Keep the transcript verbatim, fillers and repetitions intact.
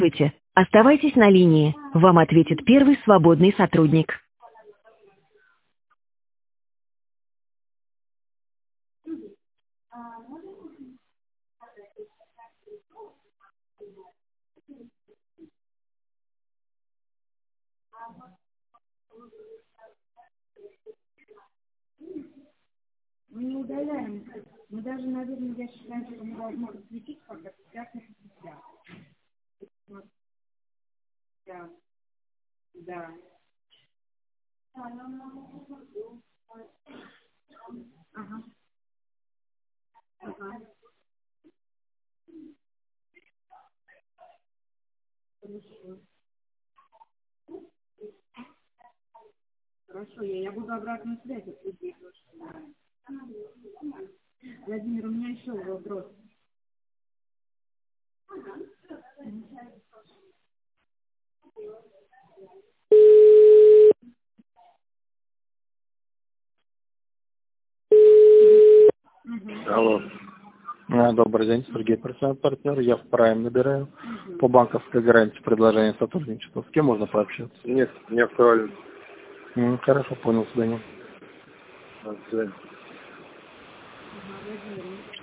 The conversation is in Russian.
Здравствуйте. Оставайтесь на линии. Вам ответит первый свободный сотрудник. Мы не удаляем. Мы даже, наверное, я считаю, что мы должны подключить как-то пятьдесят на пятьдесят. Вот. Да. Да. Ага. Ага. Хорошо. Хорошо, я, я буду обратную связь от людей тоже. Владимир, у меня еще вопрос. Угу. Алло. А, Добрый день, Сергей, профессиональный партнер. Я в Прайм набираю. Угу. По банковской гарантии предложение сотрудничества. С кем можно пообщаться? Нет, не актуально. М, Хорошо, понял, свидания. До свидания. Ага, Владимир,